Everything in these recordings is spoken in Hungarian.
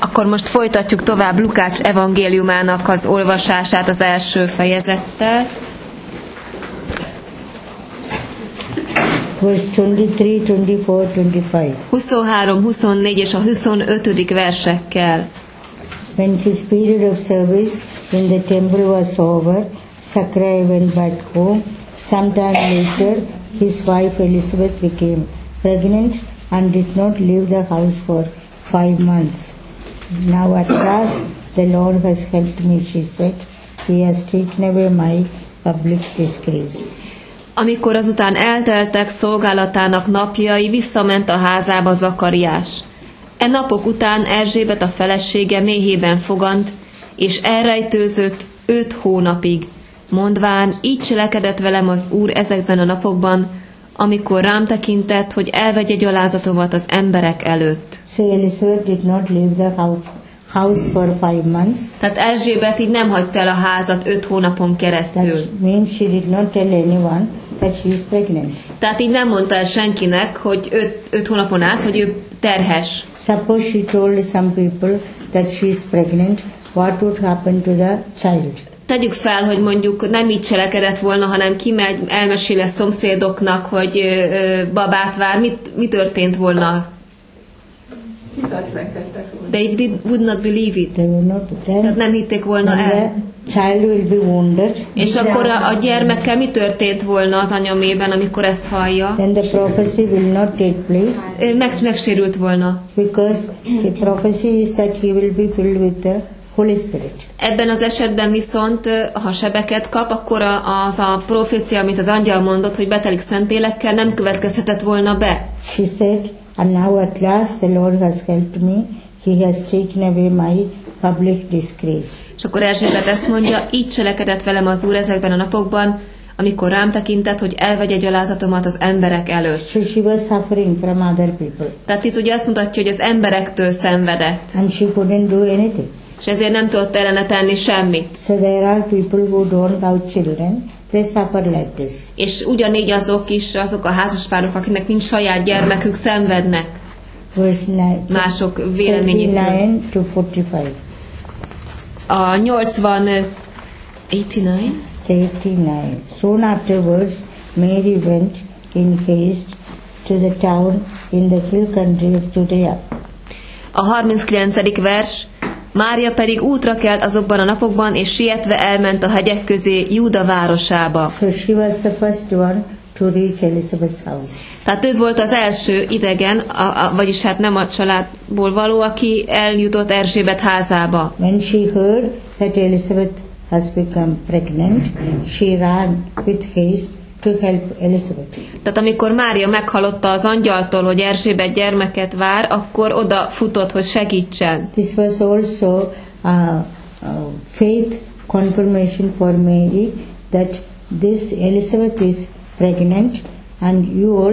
Akkor most folytatjuk tovább Lukács evangéliumának az olvasását az első fejezettel. Verse 23, 24, 25. 23, 24 és a 25. versekkel. When his period of service in the temple was over, Zachariah went back home. Sometime later, his wife Elizabeth became pregnant and did not leave the house for 5 months. Now at last the Lord has helped me, she said. He has taken away my public disgrace. Amikor azután elteltek szolgálatának napjai, visszament a házába Zakariás. E napok után Erzsébet a felesége méhében fogant, és elrejtőzött 5 hónapig, mondván, így cselekedett velem az Úr ezekben a napokban, amikor rám tekintett, hogy elvegye gyalázatomat az emberek előtt. So Elizabeth did not leave the house for 5 months. Tehát Erzsébet így nem hagyta el a házat 5 hónapon keresztül. That means she did not tell anyone that she is pregnant. Tehát így nem mondta el senkinek, hogy 5 hónapon át, hogy ő terhes. Suppose she told some people that she is pregnant, what would happen to the child? Tegyük fel, hogy mondjuk nem így cselekedett volna, hanem kimegy, elmesél a szomszédoknak, hogy babát vár. Mi történt volna? They would not believe it. They will not. Tehát nem hitték volna el. The child will be wounded. És akkor a gyermekkel mi történt volna az anyamében, amikor ezt hallja? Then the prophecy will not take place. Megsérült volna. Because the prophecy is that he will be filled with the Holy Spirit. Ebben az esetben viszont, ha sebeket kap, akkor az a profécia, amit az angyal mondott, hogy betelik Szentlélekkel, nem következhetett volna be. She said, and now at last the Lord has helped me. He has taken away my public disgrace. És akkor Erzsébet ezt mondja, így cselekedett velem az Úr ezekben a napokban, amikor rám tekintett, hogy elvegye gyalázatomat az emberek előtt. So she was suffering from other people. Tehát itt ugye azt mutatja, hogy az emberektől szenvedett. And she couldn't do anything. És ezért nem tudott ellene tenni semmit. So there are people who don't have children, they suffer like this. És ugyanígy azok a házaspárok, akiknek nincs saját gyermekük, szenvednek. Mások véleményétől. 39 to 45. A 89. 39. Soon afterwards, Mary went in haste to the town in the hill country of Judea. A 39. vers. Mária pedig útra kelt azokban a napokban, és sietve elment a hegyek közé Júda városába. So she was the first one to reach Elizabeth's house. Tehát ő volt az első idegen, vagyis hát nem a családból való, aki eljutott Erzsébet házába. When she heard that Elizabeth has become pregnant, she ran with haste to help Elizabeth. Tehát amikor Mária meghallotta az angyaltól, hogy Erzsébet gyermeket vár, akkor oda futott, hogy segítsen. This was also faith confirmation for Mary that this Elizabeth is pregnant and you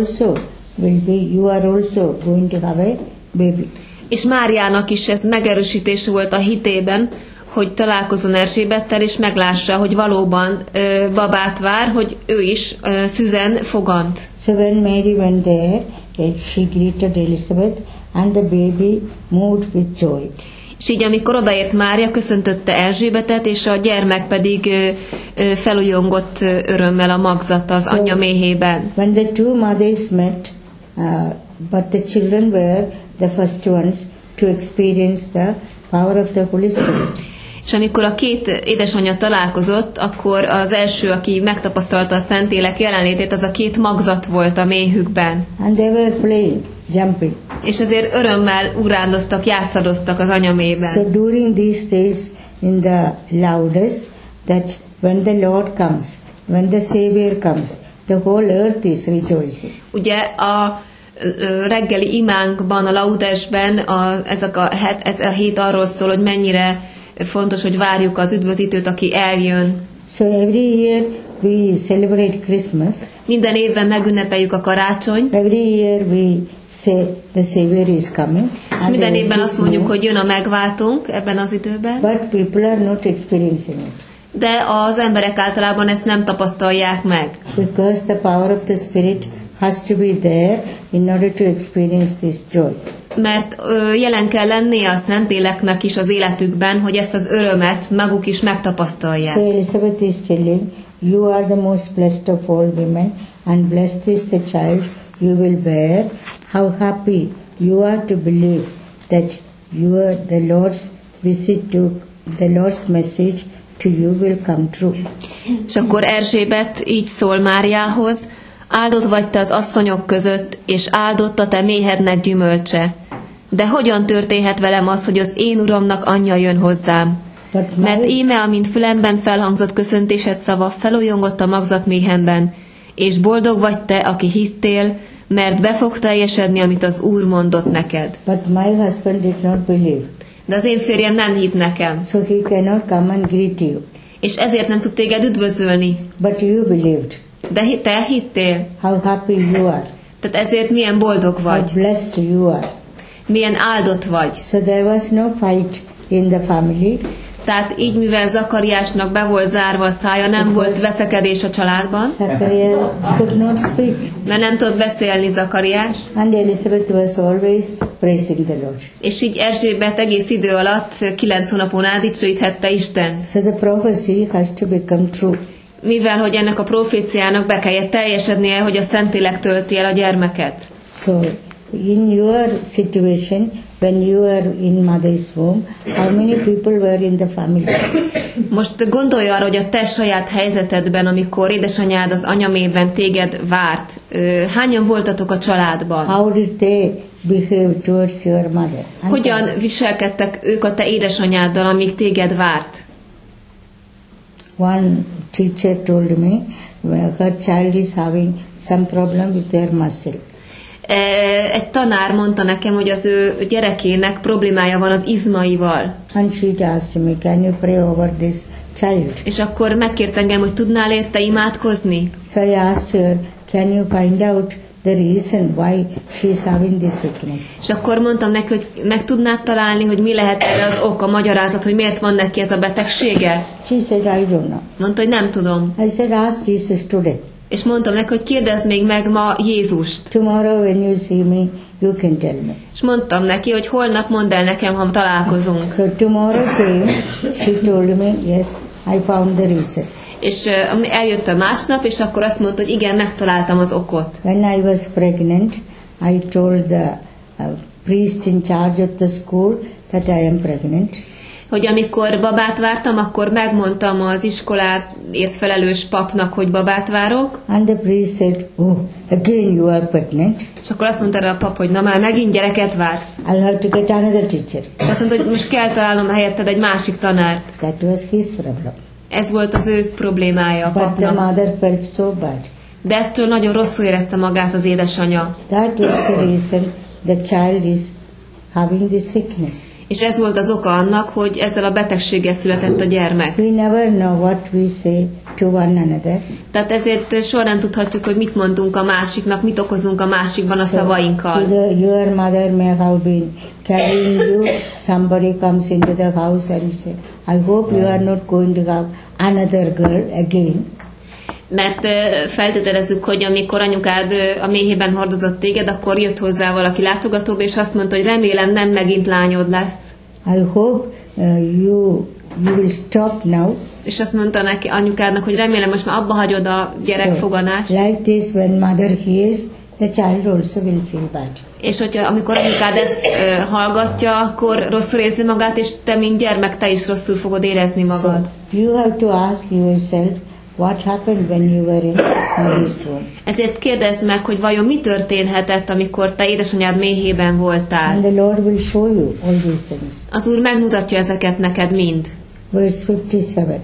are also going to have a baby. És Máriának is ez megerősítés volt a hitében, hogy találkozzon Erzsébettel, és meglássa, hogy valóban babát vár, hogy ő is szüzen fogant. So when Mary went there, she greeted Elizabeth and the baby moved with joy. És így amikor odaért Mária, köszöntötte Erzsébetet, és a gyermek pedig felújongott örömmel a magzat az anyja méhében. When the two mothers met, but the children were the first ones to experience the power of the Holy Spirit. És amikor a két édesanyja találkozott, akkor az első, aki megtapasztalta a Szentlélek jelenlétét, az a két magzat volt a méhükben. And they were playing, jumping. És ezért örömmel urándoztak, játszadoztak az anyamében. So during these days in the Laudes, that when the Lord comes, when the Savior comes, the whole earth is rejoicing. Ugye a reggeli imánkban, a laudesben ez a hét arról szól, hogy mennyire fontos, hogy várjuk az üdvözítőt, aki eljön. So every year we celebrate Christmas. Minden évben megünnepeljük a karácsonyt. Every year we say the Savior is coming. És minden évben azt mondjuk, hogy jön a megváltónk ebben az időben. But people are not experiencing it. De az emberek általában ezt nem tapasztalják meg. Because the power of the Spirit has to be there in order to experience this joy. Mert jelen kell lennie a Szentléleknek is az életükben, hogy ezt az örömet maguk is megtapasztalják. So Elizabeth is telling, you are the most blessed of all women, and blessed is the child you will bear. How happy you are to believe that the Lord's visit to the Lord's message to you will come true. És akkor Erzsébet így szól Máriához, áldott vagy te az asszonyok között, és áldott a te méhednek gyümölcse. De hogyan történhet velem az, hogy az én uramnak anyja jön hozzám? Mert íme, amint fülemben felhangzott köszöntésed szava, felújongott a magzat méhemben, és boldog vagy te, aki hittél, mert be fog teljesedni, amit az Úr mondott neked. But my husband did not believe. De az én férjem nem hitt nekem. So he cannot come and greet you. És ezért nem tud téged üdvözölni. But you believed. De te hittél. How happy you are. Tehát ezért milyen boldog vagy. How blessed you are. Milyen áldott vagy. So there was no fight in the family. Tehát így, mivel Zakariásnak be volt zárva a szája, nem volt veszekedés a családban. Zachariah could not speak. Mert nem tudott beszélni Zakariás. And Elizabeth was always praising the Lord. És így Erzsébet egész idő alatt 9 hónapon át dicsőíthette Isten. So the prophecy has to become true. Mivel, hogy ennek a proféciának be kellett teljesednie, hogy a Szentlélek tölti el a gyermeket. So in your situation, when you are in mother's womb, how many people were in the family? Most gondolj arra, hogy a te saját helyzetedben, amikor édesanyád az anyamében téged várt, hányan voltatok a családban? How did they behave towards your mother? Hogyan viselkedtek ők a te édesanyáddal, amíg téged várt? One teacher told me her child is having some problem with their muscle. Egy tanár mondta nekem, hogy az ő gyerekének problémája van az izmaival. And she asked me, can you pray over this child? És akkor megkért engem, hogy tudnál érte imádkozni? So I asked her, can you find out the reason why she is having this sickness? És akkor mondtam neki, hogy meg tudnád találni, hogy mi lehet erre az ok, a magyarázat, hogy miért van neki ez a betegsége? She said, I don't know. Mondta, hogy nem tudom. I said, ask Jesus today. És mondtam neki, hogy kérdezd még meg ma Jézust. Tomorrow when you see me, you can tell me. És mondtam neki, hogy holnap mondd el nekem, ha találkozunk. So tomorrow came, she told me, yes, I found the reason. És eljött a másnap, és akkor azt mondta, hogy igen, megtaláltam az okot. When I was pregnant, I told the priest in charge of the school that I am pregnant. Hogy amikor babát vártam, akkor megmondtam az iskoláért felelős papnak, hogy babát várok. And the priest said, oh, again you are pregnant. És akkor azt mondta erre a pap, hogy na már megint gyereket vársz. I'll have to get another teacher. Azt mondta, hogy most kell találnom helyetted egy másik tanárt. That was his problem. Ez volt az ő problémája a But the papnak. mother felt so bad. De ettől nagyon rosszul érezte magát az édesanyja. That was the reason the child is having this sickness. És ez volt az oka annak, hogy ezzel a betegséggel született a gyermek. We never know what we say to one another. Tehát ezért soha nem tudhatjuk, hogy mit mondunk a másiknak, mit okozunk a másikban a szavainkkal. Your mother may have been carrying you, somebody comes into the house and say, I hope you are not going to have another girl again. Mert feltételezzük, hogy amikor anyukád a méhében hordozott téged, akkor jött hozzá valaki látogatóba, és azt mondta, hogy remélem nem megint lányod lesz. I hope you will stop now. És azt mondta neki anyukádnak, hogy remélem most már abba hagyod a gyerekfoganást. Like this, when mother hears, the child also will feel bad. És hogyha amikor anyukád ezt hallgatja, akkor rosszul érzi magát, és te, mint gyermek, te is rosszul fogod érezni magad. So, you have to ask yourself, what happened when you were in mother's womb? Ezért kérdezd meg, hogy vajon mi történhetett, amikor te édesanyád méhében voltál. And the Lord will show you all these things. Az Úr megmutatja ezeket neked mind. Verse 57.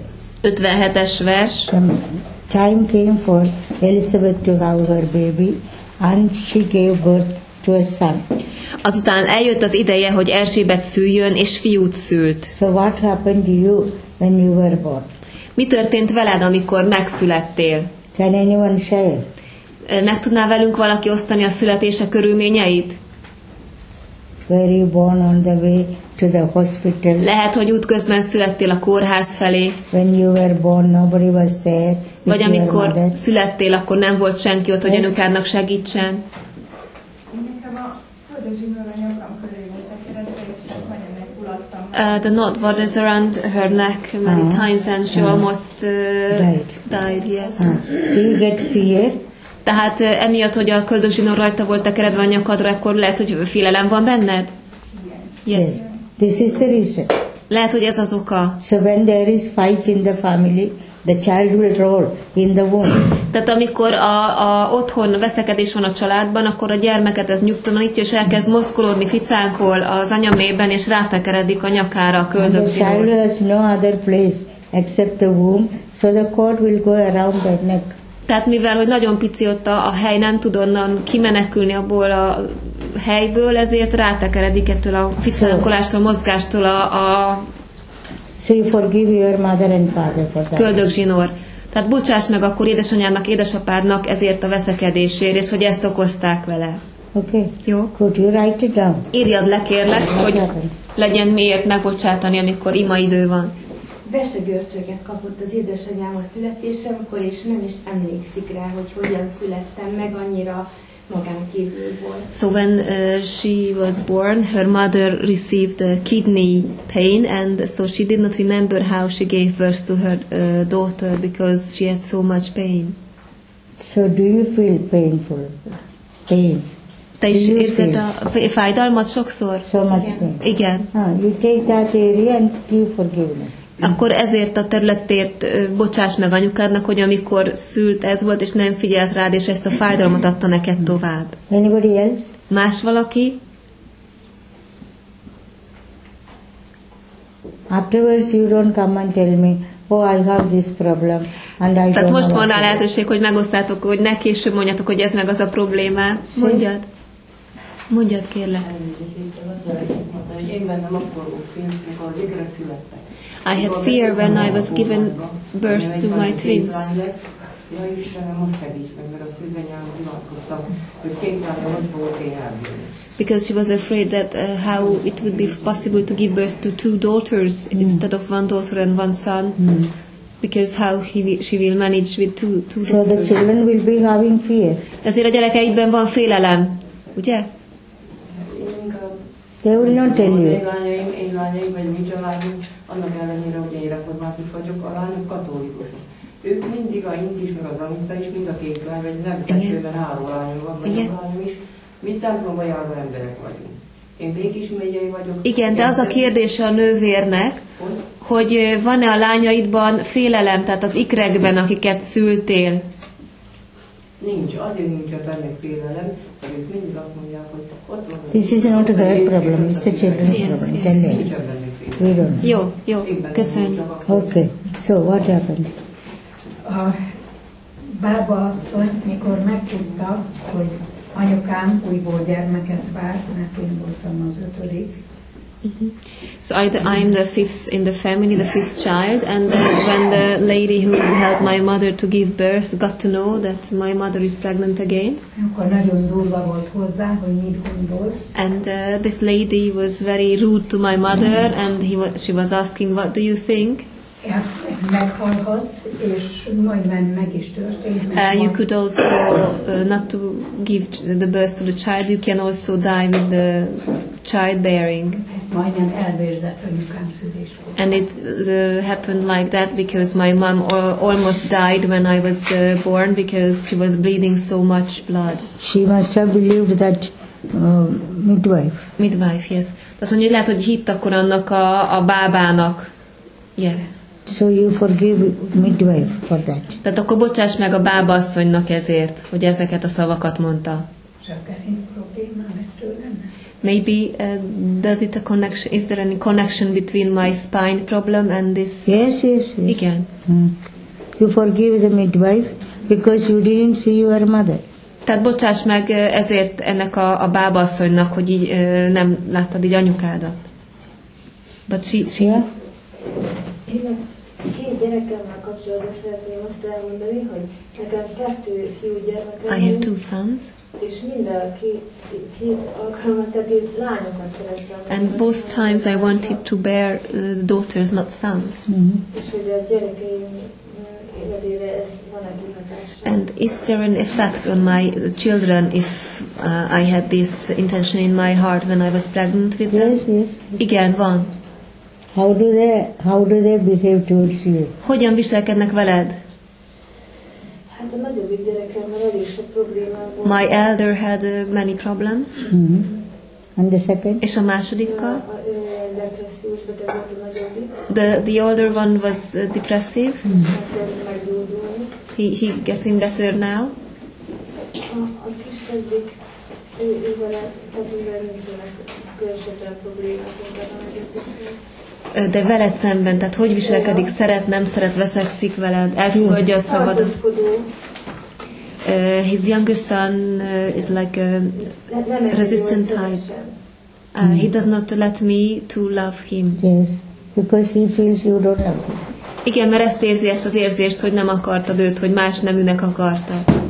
57-es vers. The time came for Elizabeth to have her baby, and she gave birth to a son. Azután eljött az ideje, hogy Erzsébet szüljön, és fiút szült. So what happened to you when you were born? Mi történt veled, amikor megszülettél? Can anyone share? Meg tudná velünk valaki osztani a születése körülményeit? were you born on the way to the hospital? Lehet, hogy útközben születtél a kórház felé, When you were born, nobody was there vagy with your amikor mother. születtél, akkor nem volt senki ott, hogy Yes. anyukádnak segítsen. Nekem a földözsínőr a nyakam köré volt tekeredve, és majdnem megfulladtam. The knot was around her neck many times and she almost died, yes. Do you get fear? Tehát emiatt, hogy a köldögzsinór rajta volt tekeredve a nyakadra, akkor lehet, hogy félelem van benned? Yes. This is the reason. Lehet, hogy ez az oka. So when there is fight in the family, the child will roll in the womb. Tehát amikor otthon veszekedés van a családban, akkor a gyermeket ez nyugtalanítja, és elkezd mozgolódni, ficánkol az anyamében, és rátekeredik a nyakára a And the child köldögzsinór. has no other place except the womb, so the cord will go around the neck. Tehát mivel, hogy nagyon pici ott a hely, nem tud onnan kimenekülni abból a helyből, ezért rátekeredik ettől a ficánkolástól, mozgástól a So you forgive your mother and father for that. köldögzsinór. Tehát bocsáss meg akkor édesanyádnak, édesapádnak ezért a veszekedésért, és hogy ezt okozták vele. Okay. Jó? Could you write it down? Írjad le, kérlek, What hogy happened? legyen miért megbocsátani, amikor imaidő van. Vesegörcsöket kapott az édesanyám a születésemkor, és nem is emlékszik rá, hogy hogyan születtem meg, annyira magán kívül volt. So when she was born, her mother received kidney pain, and so she did not remember how she gave birth to her daughter because she had so much pain. So do you feel painful? Pain. Te is Do you érzed feel a fájdalmat sokszor? so much pain? Igen. You take that area and give forgiveness. Akkor ezért a területért bocsáss meg anyukádnak, hogy amikor szült ez volt, és nem figyelt rád, és ezt a fájdalmat adta neked tovább. Anybody else? Más valaki? Afterwards you don't come and tell me, oh, I have this problem and I Tehát don't most know van what rá to do. lehetőség, hogy megosztátok, hogy ne később mondjátok, hogy ez meg az a problémám. Mondjad. Mondjad, kérlek. Én bennem akkor volt fény, amikor az ikrek születtek. I had fear when I was given birth to my twins. Ja, Istenem, most segíts meg, mert a szűzanyámon imádkoztam, hogy két lányom hogy fogok én elbírni. Because she was afraid that how it would be possible to give birth to two daughters instead of one daughter and one son. Because how she will manage with two So the daughters. children will be having fear. Ezért a gyerekeidben van félelem, ugye? Én inkább... They will not tell you. Én lányaim, vagy mi családunk, annak ellenére, hogy én református vagyok, a lányok katolikusok. Ők mindig, a Inci is, meg az Anita is, mind a két lány, vagy nem kettőben 3 lányom van, vagy Igen. a lányom is. Mi templomba járó emberek vagyunk. Én Békés megyei vagyok. Igen, de az a kérdése a nővérnek, hogy van-e a lányaidban félelem, tehát az ikrekben, akiket szültél. Nincs, azért nincs bennük félelem, hogy ők mindig azt mondják, hogy ott van. This is not her problem, it's a children's Yes, problem. yes. Tell Nincs us. bennük félelem. We don't know. Jó, köszönjük. Okay, so what happened? A bába asszony, mikor megtudta, hogy anyukám újból gyermeket várt, mert én voltam az 5. So I'm the fifth in the family, the fifth child, and when the lady who helped my mother to give birth got to know that my mother is pregnant again, Akkor nagyon durva volt hozzá, hogy mit gondolsz. and this lady was very rude to my mother, and she was asking, what do you think? Meghalhatsz, és majdnem meg is történt. You could also not to give the birth to the child, you can also die with the childbearing. Majdnem elvérzett anyukám szüléskor. And it happened like that because my mom almost died when I was born because she was bleeding so much blood. She must have believed that midwife. Midwife, yes. Azt mondja, hogy lehet, hogy hitt akkor annak a bábának. Yes. So you forgive midwife for that. Tehát akkor bocsáss meg a bábaasszonynak ezért, hogy ezeket a szavakat mondta. És a gerinc probléma ettől lenne. Maybe is there any connection between my spine problem and this? Yes, yes, yes. Igen. You forgive the midwife because you didn't see your mother. Tehát bocsáss meg ezért ennek a bábaasszonynak, hogy így nem láttad így anyukádat. But she Yeah? Két gyerekemmel kapcsolatban szeretném azt elmondani, hogy nekem 2 fiúgyermekem I have 2 sons, és mind a két alkalommal, tehát én lányokat szerettem. and both times I wanted to bear daughters, not sons. És hogy a gyerekeim életére ez van-e kihatása? And is there an effect on my children if I had this intention in my heart when I was pregnant with them? Yes, yes. Igen, van. How do they behave towards you? Hogyan viselkednek veled? Hát a nagyobbik gyerekemmel elég sok problémám volt. My elder had many problems. And the second? És a másodikkal? A depressziós beteg volt a nagyobbik. The older one was depressive. Elkezd meggyógyulni. He gets in better now. A kiskezdik, ővele, tehát mivel nincsenek különösebben problémák, mint a nagyobbiknél. De veled szemben, tehát hogy viselkedik, szeret, nem szeret, veszekszik veled, elfogadja a szabadot. Tartózkodó. His younger son is like a Nem resistant type. He does not let me to love him. Yes, because he feels you don't love him. Igen, mert ezt érzi, ezt az érzést, hogy nem akartad őt, hogy más neműnek akarta.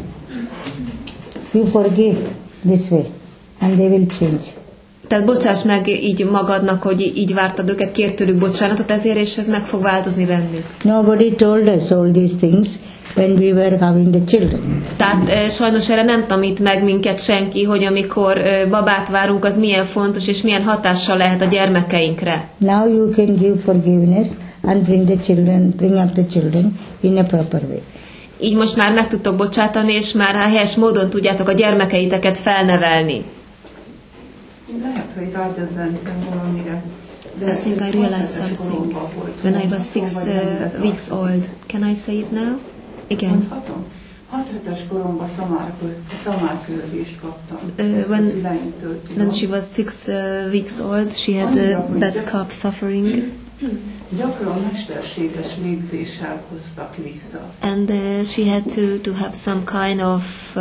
You forgive this way and they will change. Tehát bocsáss meg így magadnak, hogy így vártad őket, kér tőlük bocsánatot ezért, és ez meg fog változni bennük. Nobody told us all these things when we were having the children. Tehát sajnos erre nem tanít meg minket senki, hogy amikor babát várunk, az milyen fontos, és milyen hatással lehet a gyermekeinkre. Now you can give forgiveness and bring up the children in a proper way. Így most már meg tudtok bocsátani, és már helyes módon tudjátok a gyermekeiteket felnevelni. Lehet, hogy rádöbbentem valamire. I think I realized something when I was 6 weeks old. Can I say it now? Igen. Mondhatom? 6 hetes koromban szamárkülözést kaptam. When she was 6 weeks old, she had bad cough suffering. Gyakran mesterséges légzéssel hoztak vissza. And she had to have some kind of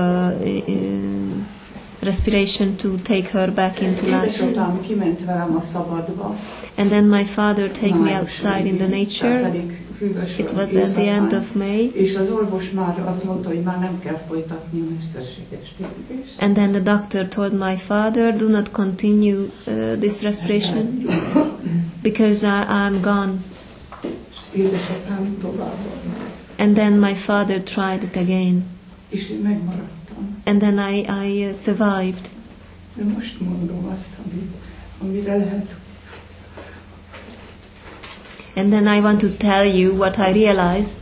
respiration to take her back into life. Édesapám kiment velem a szabadba. And then my father take me outside in the nature. It was at the end of May. És az orvos már azt mondta, hogy már nem kell folytatni a mesterséges légzést. And then the doctor told my father, do not continue this respiration because I'm gone. És édesapám tovább. And then my father tried it again. És én megmaradtam. And then I survived. De most mondom azt, amire lehet. And then I want to tell you what I realized,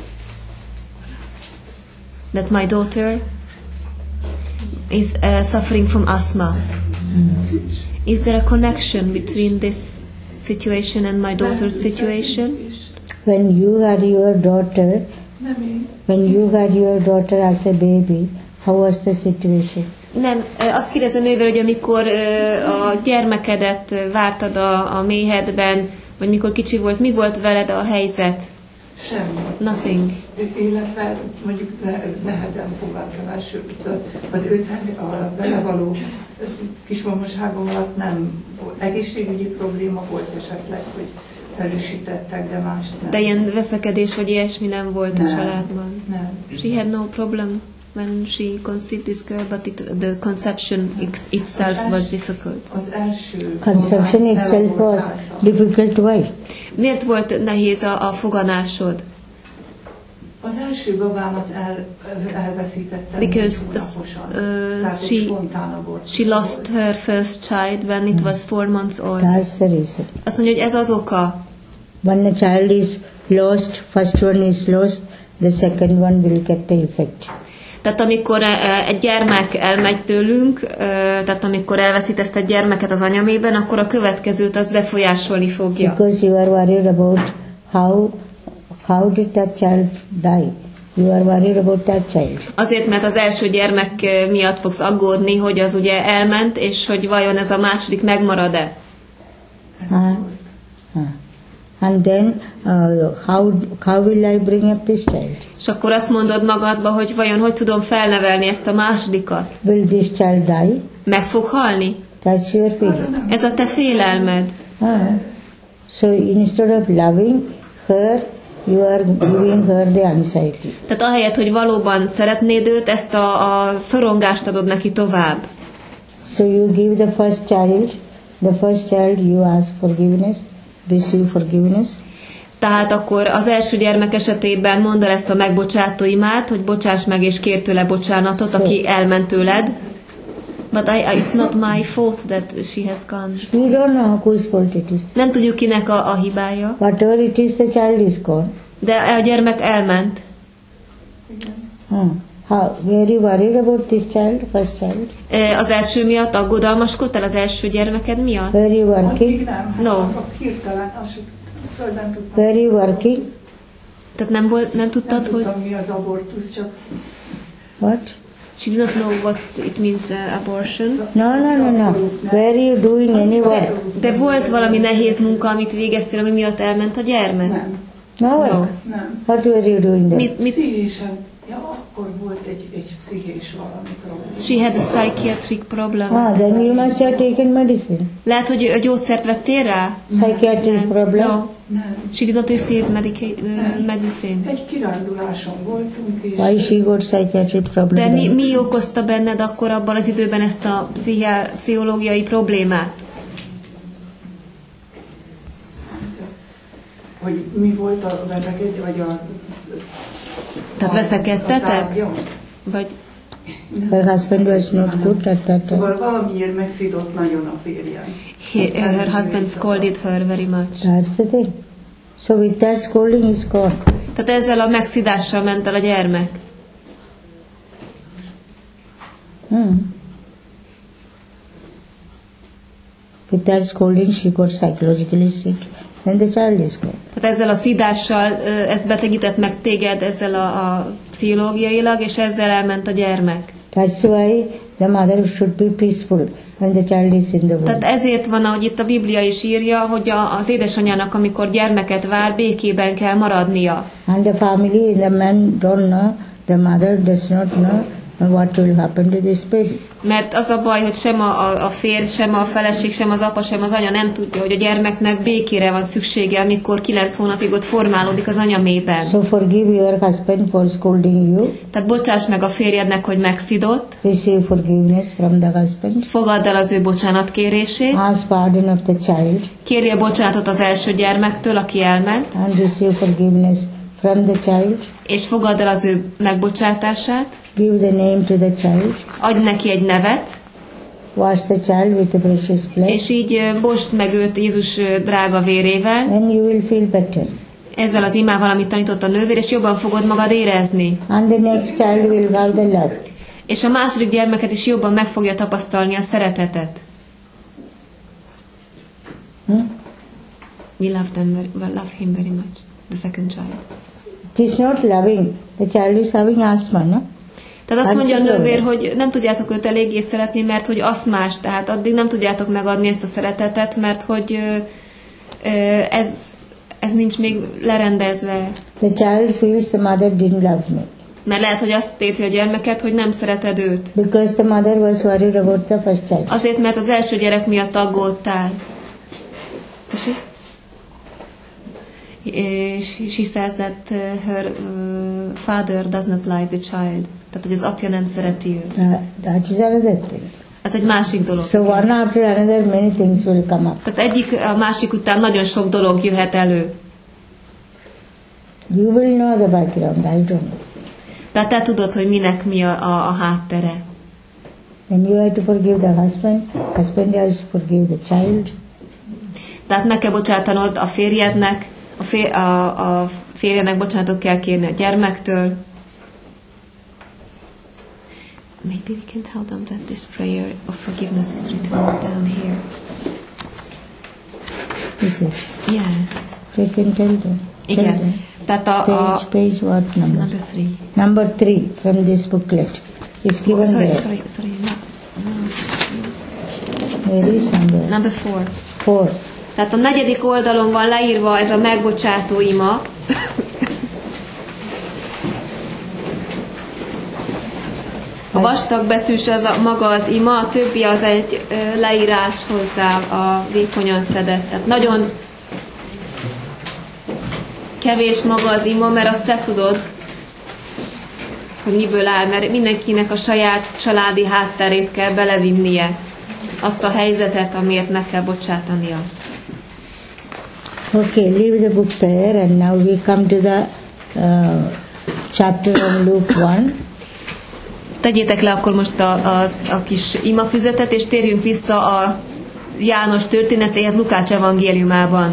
that my daughter is suffering from asthma. Is there a connection between this situation and my daughter's situation? When you had your daughter as a baby, how was the situation? Nem, azt kérdezem ővel, hogy amikor a gyermekedet vártad a méhedben, vagy mikor kicsi volt, mi volt veled a helyzet? Semmi. Nothing. Illetve mondjuk nehezen fogadtam elsőtől. Az a belevaló kismamoságom alatt nem egészségügyi probléma volt esetleg, hogy erősítettek, de más nem. De ilyen veszekedés vagy ilyesmi nem volt a családban? Nem. She had no problem when she conceived this girl, but the conception itself was difficult. Az első Conception itself was difficult. Why? Miért volt nehéz a foganásod? Az első babámat elveszítettem. Because she lost volt. her first child when it was 4 months old. That's the reason. Azt mondja, hogy ez az oka. When a child is lost, first one is lost, the second one will get the effect. Tehát amikor egy gyermek elmegy tőlünk, tehát amikor elveszít ezt a gyermeket az anyamében, akkor a következőt az befolyásolni fogja. Because you are worried about how did that child die. You are worried about that child. Azért, mert az első gyermek miatt fogsz aggódni, hogy az ugye elment, és hogy vajon ez a második megmarad-e. And then how will I bring up this child? És akkor azt mondod magadba, hogy vajon hogy tudom felnevelni ezt a másodikat? Will this child die? Meg fog halni? That's your feeling. Ez a te félelmed. So instead of loving her you are giving her the anxiety. Tehát ahelyett, hogy valóban szeretnéd őt, ezt a szorongást adod neki tovább. So you give the first child you ask forgiveness, receive forgiveness. Tehát akkor az első gyermek esetében mondd el ezt a megbocsátó imát, hogy bocsáss meg és kér tőle bocsánatot, aki elment tőled. But it's not my fault that she has gone. We don't know whose fault it is. Nem tudjuk, kinek a hibája. Whatever it is, the child is gone. De a gyermek elment. How? Were you worried about this child, first child? Az első miatt aggodalmaskodtál, az első gyermeked miatt? Were you working? Addig nem. No. Hirtelen, szóval nem tudtam. Were you working? Tehát nem tudtad, Nem hogy... tudtam, mi az abortusz, csak What? She did not know what it means abortion. No. Were you doing any work? De volt valami nehéz munka, amit végeztél, ami miatt elment a gyermek? nem. No work? No. Nem. What were you doing there? Pszichésen. Ja, akkor volt egy pszichés valami probléma. She had a psychiatric problem. Then you must have taken medicine. Lehet, hogy a gyógyszert vettél rá? Psychiatric problem? No. Nem. She did not receive medicine. Egy kiránduláson voltunk, és... Why she got psychiatric problem? De then? mi okozta benned akkor abban az időben ezt a pszichológiai problémát? Hogy mi volt a veszekedés, vagy a... Tehát veszekedtetek? Vagy Her husband was not good at that time. Szóval valamiért megszidott nagyon a férjem. her husband scolded her very much. That's the thing. So with that scolding is gone. Tehát ezzel a megszidással ment el a gyermek. With that scolding she got psychologically sick. Then the child is gone. Tehát ezzel a szidással ez betegített meg téged, ezzel a pszichológiailag, és ezzel elment a gyermek. That's why the mother should be peaceful when the child is in the womb. Tehát ezért van, ahogy itt a Biblia is írja, hogy az édesanyának, amikor gyermeket vár, békében kell maradnia. And the family, the men don't know, the mother does not know what will happen to this baby. Mert az a baj, hogy sem a férj, sem a feleség, sem az apa, sem az anya nem tudja, hogy a gyermeknek békére van szüksége, amikor 9 hónapig ott formálódik az anyamében. So forgive your husband for scolding you. Tehát bocsáss meg a férjednek, hogy megszidott. Receive forgiveness from the husband. Fogadd el az ő bocsánatkérését. Ask pardon of the child. Kérje bocsánatot az első gyermektől, aki elment. And receive forgiveness from the child. És fogadd el az ő megbocsátását. Give the name to the child. Adj neki egy nevet. Wash the child with the precious blood. És így bosd meg őt Jézus drága vérével. Then you will feel better. Ezzel az imával, amit tanított a nővér, és jobban fogod magad érezni. And the next child will have the love. És a második gyermeket is jobban meg fogja tapasztalni a szeretetet. We love him very much. The second child. It is not loving. The child is having asthma, no? Tehát azt mondja a nővér, hogy nem tudjátok őt eléggé szeretni, mert hogy aszmás, tehát addig nem tudjátok megadni ezt a szeretetet, mert hogy ez nincs még lerendezve. The child feels the mother didn't love me. Mert lehet, hogy azt érzi a gyermeket, hogy nem szereted őt. Because the mother was worried about the first child. Azért, mert az első gyerek miatt aggódtál. She says that her father does not like the child. Tehát, hogy az apja nem szereti őt. That is another thing. Ez egy másik dolog. So one after another many things will come up. Tehát egyik a másik után nagyon sok dolog jöhet elő. You will know the background, I don't know. Tehát te tudod, hogy minek mi a háttere. When you have to forgive the husband has to forgive the child. Tehát meg kell bocsátanod a férjednek, a férjednek bocsánatot kell kérni a gyermektől. Maybe we can tell them that this prayer of forgiveness is written down here. Is it? Yes. We can tell them. Tell Igen. them. Tehát Page what number? Number 3. Number 3 from this booklet is given there. Sorry. Where is number? Number 4. 4. Tehát a 4. oldalon van leírva ez a megbocsátó ima. A vastag betűs az maga az ima, a többi az egy leírás hozzá a vékonyan szedett. Tehát nagyon kevés maga az ima, mert azt te tudod, hogy miből áll, mert mindenkinek a saját családi hátterét kell belevinnie, azt a helyzetet, amiért meg kell bocsátania. Okay, leave the book there and now we come to the chapter of Luke 1. Tegyétek le akkor most a kis imafüzetet, és térjünk vissza a János történetéhez Lukács evangéliumában.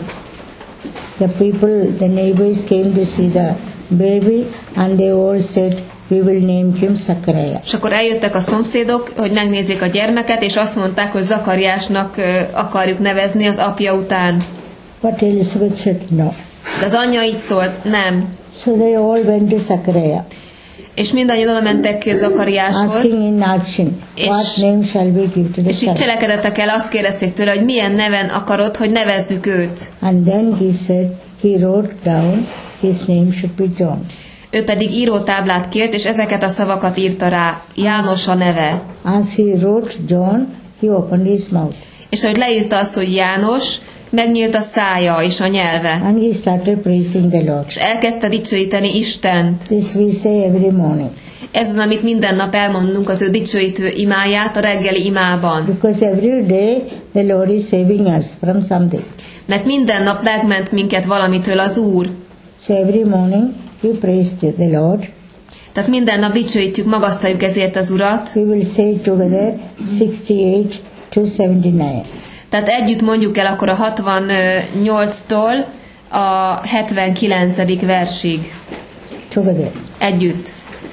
The neighbors came to see the baby and they all said, we will name him Zachariah. És akkor eljöttek a szomszédok, hogy megnézzék a gyermeket, és azt mondták, hogy Zakariásnak akarjuk nevezni az apja után. But Elizabeth said no. De az anyja így szólt, nem. So they all went to Zachariah. És mindannyian oda mentek Zakariáshoz. Asking in action, what name shall we give to the és így child? cselekedettek el, azt kérdezték tőle, hogy milyen neven akarod, hogy nevezzük őt. And then he said, he wrote down, his name should be John. Ő pedig írótáblát kért, és ezeket a szavakat írta rá. János a neve. As he wrote John, he opened his mouth. És ahogy leírta azt, hogy János, megnyílt a szája és a nyelve. And he started praising the Lord. És elkezdte dicsőíteni Istent. This we say every morning. Ez az, amit minden nap elmondunk, az ő dicsőítő imáját a reggeli imában. Because every day the Lord is saving us from something. Mert minden nap megment minket valamitől az Úr. So every morning we praise the Lord. Tehát minden nap dicsőítjük, magasztaljuk ezért az Urat. We will say it together 68 to 79. Tehát együtt mondjuk el akkor a 68-tól a 79. versig. Together. Együtt.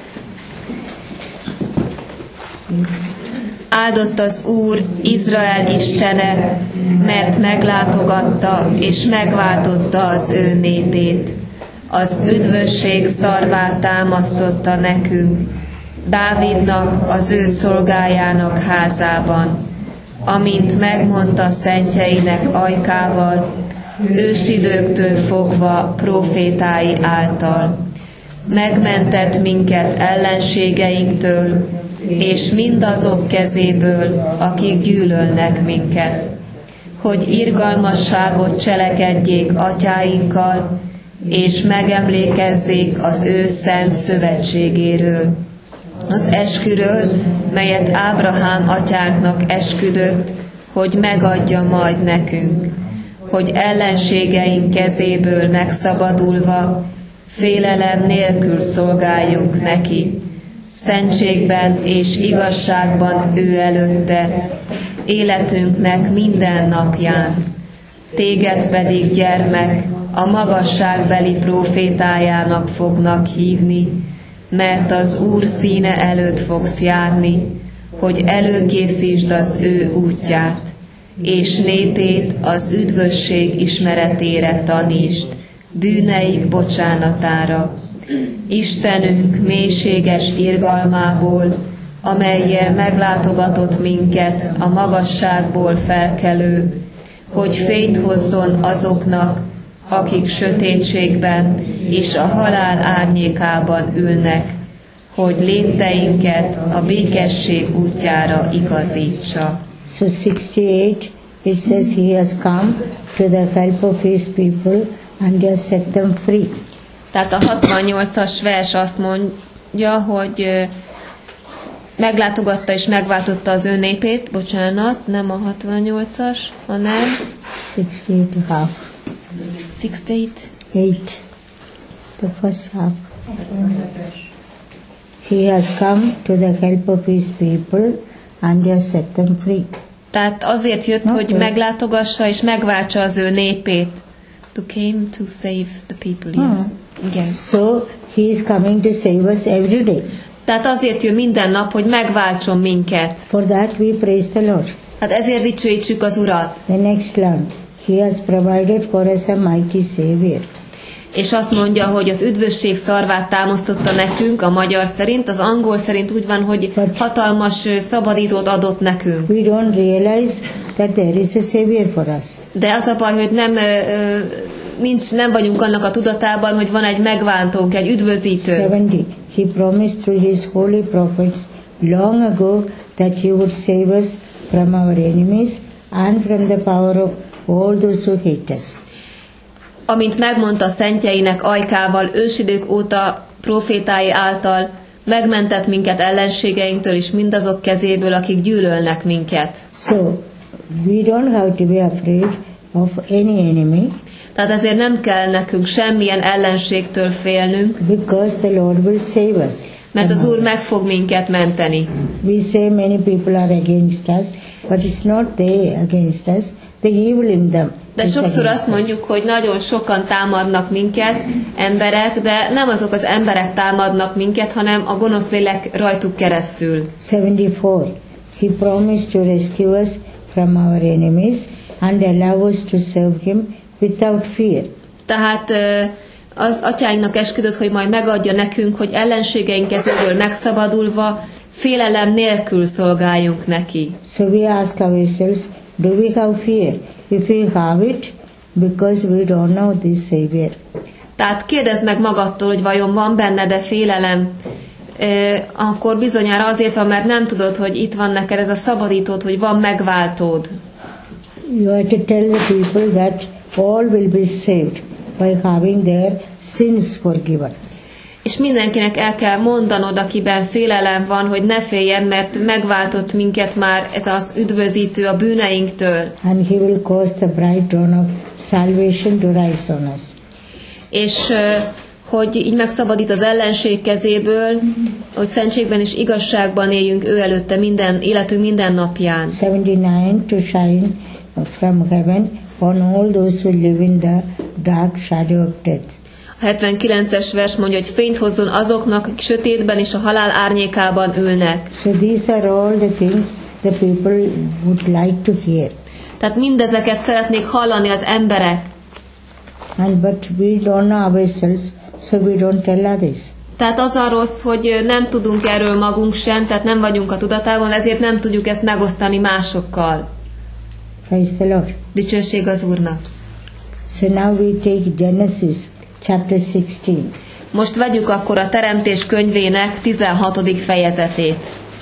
Áldott az Úr, Izrael Istene, mert meglátogatta és megváltotta az ő népét. Az üdvösség szarvát támasztotta nekünk, Dávidnak, az ő szolgájának házában, amint megmondta szentjeinek ajkával, ősidőktől fogva profétái által. Megmentett minket ellenségeinktől, és mindazok kezéből, akik gyűlölnek minket, hogy irgalmasságot cselekedjék atyáinkkal, és megemlékezzék az ő szent szövetségéről, az esküről, melyet Ábrahám atyánknak esküdött, hogy megadja majd nekünk, hogy ellenségeink kezéből megszabadulva, félelem nélkül szolgáljunk neki, szentségben és igazságban ő előtte, életünknek minden napján. Téged pedig, gyermek, a magasságbeli profétájának fognak hívni, mert az Úr színe előtt fogsz járni, hogy előkészítsd az ő útját, és népét az üdvösség ismeretére tanítsd, bűneik bocsánatára. Istenünk mélységes irgalmából, amellyel meglátogatott minket a magasságból felkelő, hogy fényt hozzon azoknak, akik sötétségben és a halál árnyékában ülnek, hogy lépteinket a békesség útjára igazítsa. So 68, it says he has come to the help of his people and he has set them free. Tehát a 68-as vers azt mondja, hogy meglátogatta és megváltotta az ő népét, bocsánat, nem a 68-as, hanem 68 half. 68. 8. The first half. He has come to the help of his people and he has set them free. Tehát azért jött, hogy meglátogassa és megváltsa az ő népét. To came to save the people, yes. Igen. So he is coming to save us every day. Tehát azért jön minden nap, hogy megváltson minket. For that we praise the Lord. Hát ezért dicsőítsük az Urat. The next line. He has provided for us a mighty Savior. És azt mondja, hogy az üdvösség szarvát támasztotta nekünk, a magyar szerint, az angol szerint úgy van, hogy hatalmas szabadítót adott nekünk. We don't realize that there is a Savior for us. De az a baj, hogy nem vagyunk annak a tudatában, hogy van egy megváltónk, egy üdvözítő. 70. He promised through his holy prophets long ago that he would save us from our enemies and from the power of all those who hate us. amint megmondta szentjeinek ajkával ősidők óta profétái által, megmentett minket ellenségeinktől és mindazok kezéből, akik gyűlölnek minket. So, we don't have to be afraid of any enemy. Tehát ezért nem kell nekünk semmilyen ellenségtől félnünk, Because the Lord will save us. mert az Úr meg fog minket menteni. We say many people are against us, but it's not they against us, the evil in them. De is sokszor against azt us. mondjuk, hogy nagyon sokan támadnak minket, emberek, de nem azok az emberek támadnak minket, hanem a gonosz lélek rajtuk keresztül. 74. He promised to rescue us from our enemies and allow us to serve him without fear. Tehát az atyáinknak esküdött, hogy majd megadja nekünk, hogy ellenségeink kezéből megszabadulva, félelem nélkül szolgáljunk neki. So we ask ourselves, do we have fear? If we have it, because we don't know this Savior. Tehát kérdezd meg magadtól, hogy vajon van benned-e félelem, akkor bizonyára azért van, mert nem tudod, hogy itt van neked ez a szabadítód, hogy van megváltód. You have to tell the people that all will be saved by having their sins forgiven. És mindenkinek el kell mondanod, akiben félelem van, hogy ne féljen, mert megváltott minket már ez az üdvözítő a bűneinktől. And he will cause the bright dawn of salvation to rise on us. És hogy így megszabadít az ellenség kezéből, hogy szentségben és igazságban éljünk ő előtte életünk minden napján. 79 to shine from heaven on all those who live in the dark shadow of death. A 79-es vers mondja, hogy fényt hozzon azoknak, akik sötétben és a halál árnyékában ülnek. So these are all the things the people would like to hear. Tehát mindezeket szeretnék hallani az emberek. But we don't know ourselves, so we don't tell others. Tehát az a rossz, hogy nem tudunk erről magunk sem, tehát nem vagyunk a tudatában, ezért nem tudjuk ezt megosztani másokkal. Praise the Lord. Dicsőség az Úrnak. So now we take Genesis chapter 16. Most vegyük akkor a Teremtés könyvének 16. fejezetét.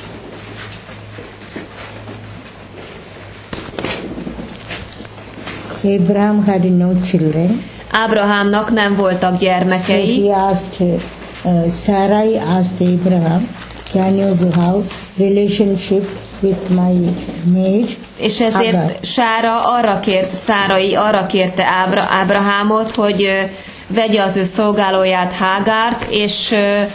Abraham had no children. Ábrahámnak nem voltak So gyermekei, he asked, Sarai asked Abraham, can you have relationship with my maid? és Hagar. ezért Szárai arra kérte Ábrahámot, hogy vegye az ő szolgálóját Hágárt, és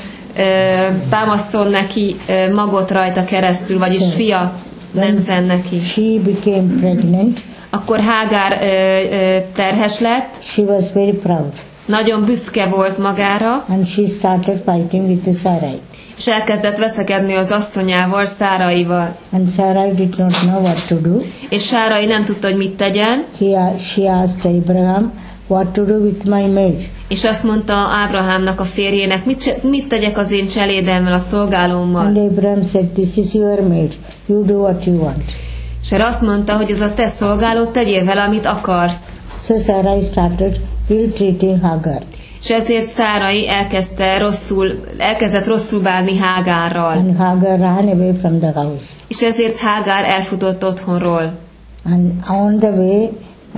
támaszol neki magot rajta keresztül, vagyis fia nemzen neki. She became pregnant. Akkor Hágár terhes lett, She was very proud. nagyon büszke volt magára, And she started fighting with the Sarai. és elkezdett veszekedni az asszonyával, Száraival. And Sarai did not know what to do. És Sárai nem tudta, hogy mit tegyen, She asked Abraham, what to do with my maid? és azt mondta Ábrahámnak, a férjének, mit tegyek az én cselédemmel, a szolgálómmal. And Abraham said, this is your maid. You do what you want. És erre azt mondta, hogy ez a te szolgálód, tegyél vele, amit akarsz. So Sarai started ill-treating Hagar. És ezért Szárai elkezdett rosszul bánni Hágárral. And Hagar ran away from the house. És ezért Hágár elfutott otthonról. And on the way,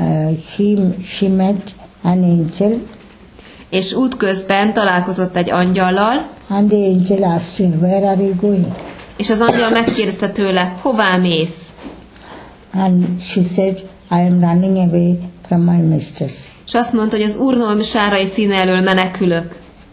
she met an angel. És útközben találkozott egy angyallal, And the angel asked her, where are you going? és az angyal megkérdezte tőle, hová mész? And she said, I am running away from my mistress. És azt mondta, hogy az úrnőm Sárai színe elől menekülök.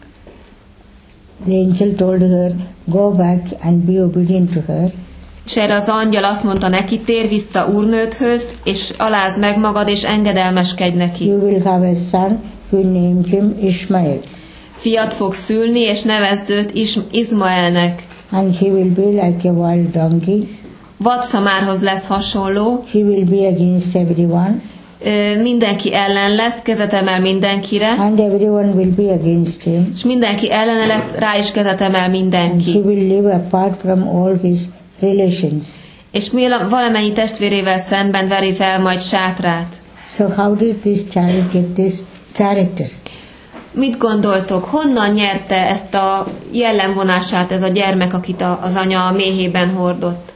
The angel told her, go back and be obedient to her. És erre az angyal azt mondta neki, térj vissza úrnődhöz, és alázd meg magad, és engedelmeskedj neki. You will have a son, you name him Ishmael. Fiat fog szülni, és nevezd őt Izmaelnek. And he will be like a wild donkey. Vadszamárhoz lesz hasonló, He will be against everyone. Mindenki ellen lesz, kezet emel mindenkire, And everyone will be against him. és mindenki ellene lesz, rá is kezet emel And he mindenki. will live apart from all his relations. És valamennyi testvérével szemben veri fel majd sátrát. So how did this child get this character? Mit gondoltok, honnan nyerte ezt a jellemvonását ez a gyermek, akit az anya a méhében hordott?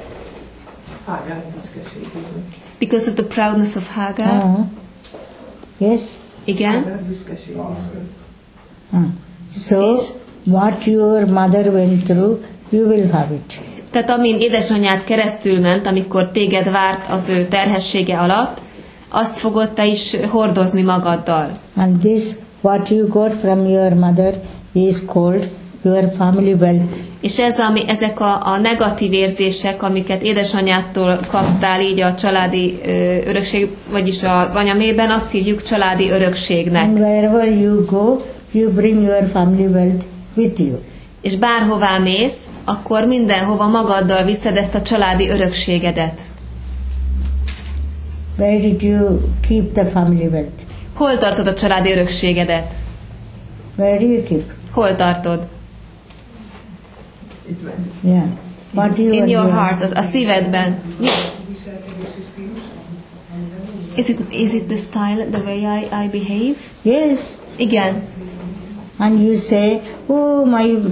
Hágár büszkeségéből. Because of the proudness of Hagar. Yes? Igen. So, what your mother went through, you will have it. Tehát amin édesanyád keresztül ment, amikor téged várt az ő terhessége alatt, azt fogod te is hordozni magaddal. And this, what you got from your mother, is called your family wealth. És ezek a negatív érzések, amiket édesanyádtól kaptál így a családi örökség, vagyis az anyamében, azt hívjuk családi örökségnek. And wherever you go, you bring your family wealth with you. És bárhová mész, akkor mindenhova magaddal viszed ezt a családi örökségedet. Where did you keep the family wealth? Hol tartod a családi örökségedet? Where do you keep? Hol tartod? Yeah. What do you In your want? heart, a szívedben. Is it the style, the way I behave? Yes. Igen. And you say, oh,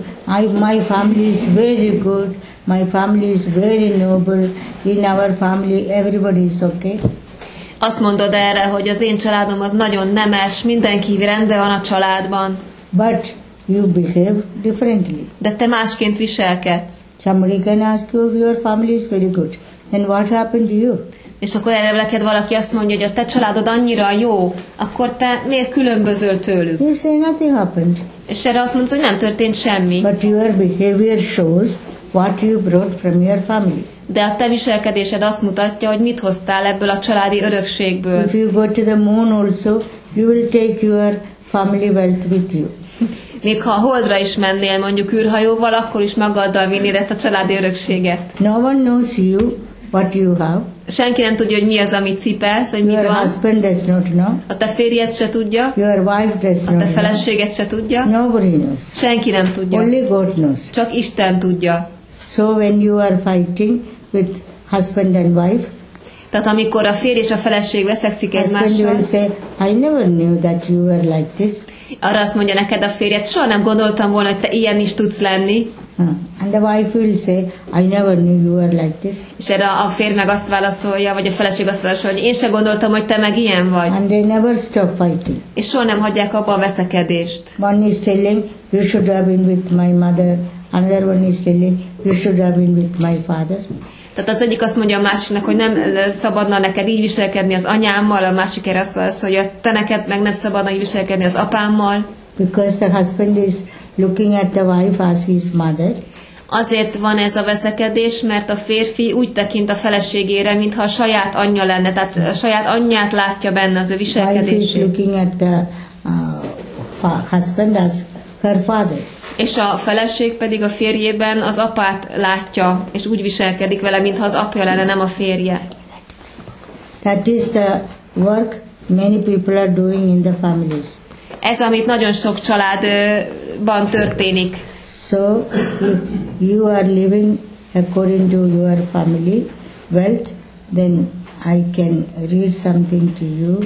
my family is very good, my family is very noble, in our family everybody is okay. Azt mondod erre, hogy az én családom az nagyon nemes, mindenki rendben van a családban. But you behave differently. De te másként viselkedsz. Somebody can ask you, your family is very good. Then what happened to you? És akkor erre neked valaki azt mondja, hogy a te családod annyira jó, akkor te miért különbözöl tőlük? You say nothing happened. És erre azt mondod, hogy nem történt semmi. But your behavior shows what you brought from your family. De a te viselkedésed azt mutatja, hogy mit hoztál ebből a családi örökségből. If you go to the moon also, you will take your family wealth with you. Még ha a holdra is mennél mondjuk űrhajóval, akkor is magaddal vinnéd ezt a családi örökséget. No one knows you, what you have. Senki nem tudja, hogy mi az, amit cipelsz, hogy mit Your van. husband does not know. A te férjed se tudja, Your wife does a not te know. feleséged se tudja, Nobody knows. senki nem tudja. Only God knows. Csak Isten tudja. So when you are fighting with husband and wife, Tehát amikor a férj és a feleség veszekszik husband egymással, will say, I never knew that you were like this. arra azt mondja neked a férjed, soha nem gondoltam volna, hogy te ilyen is tudsz lenni. And the wife will say, I never knew you were like this. És erre a férj meg azt válaszolja, vagy a feleség azt válaszolja, hogy én se gondoltam, hogy te meg ilyen vagy. And they never stop fighting. És soha nem hagyják abba a veszekedést. One is telling, you should have been with my mother. Another one is telling, you should have been with my father. Tehát az egyik azt mondja a másiknak, hogy nem szabadna neked így viselkedni az anyámmal, a másik erre azt válaszolja, hogy te neked meg nem szabadna így viselkedni az apámmal. Because the husband is looking at the wife as his mother. Azért van ez a veszekedés, mert a férfi úgy tekint a feleségére, mintha a saját anyja lenne, tehát a saját anyját látja benne az ő Wife is viselkedését. looking at the husband as her father. És a feleség pedig a férjében az apát látja, és úgy viselkedik vele, mintha az apja lenne, nem a férje. That is the work many people are doing in the families. Ez, amit nagyon sok családban történik. So, if you are living according to your family wealth, then I can read something to you.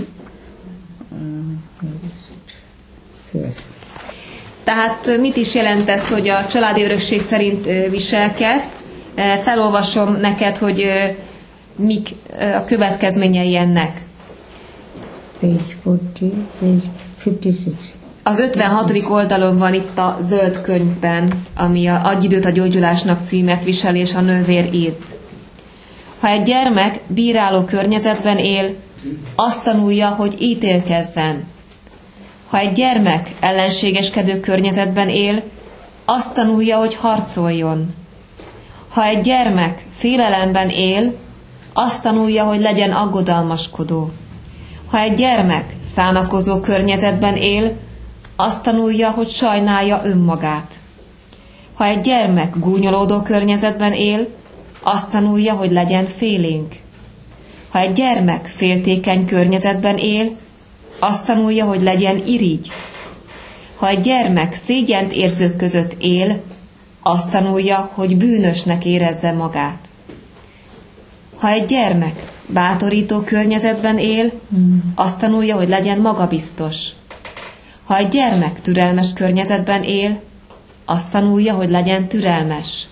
Where is it? Here. Tehát mit is jelent ez, hogy a családi örökség szerint viselkedsz? Felolvasom neked, hogy mik a következményei ennek. Page 40, page 56. Az 56. oldalon van itt a zöld könyvben, ami a Adj időt a gyógyulásnak címet visel, és a nővér írt. Ha egy gyermek bíráló környezetben él, azt tanulja, hogy ítélkezzen. Ha egy gyermek ellenségeskedő környezetben él, azt tanulja, hogy harcoljon. Ha egy gyermek félelemben él, azt tanulja, hogy legyen aggodalmaskodó. Ha egy gyermek szánakozó környezetben él, azt tanulja, hogy sajnálja önmagát. Ha egy gyermek gúnyolódó környezetben él, azt tanulja, hogy legyen félénk. Ha egy gyermek féltékeny környezetben él, azt tanulja, hogy legyen irigy. Ha egy gyermek szégyent érzők között él, azt tanulja, hogy bűnösnek érezze magát. Ha egy gyermek bátorító környezetben él, azt tanulja, hogy legyen magabiztos. Ha egy gyermek türelmes környezetben él, azt tanulja, hogy legyen türelmes.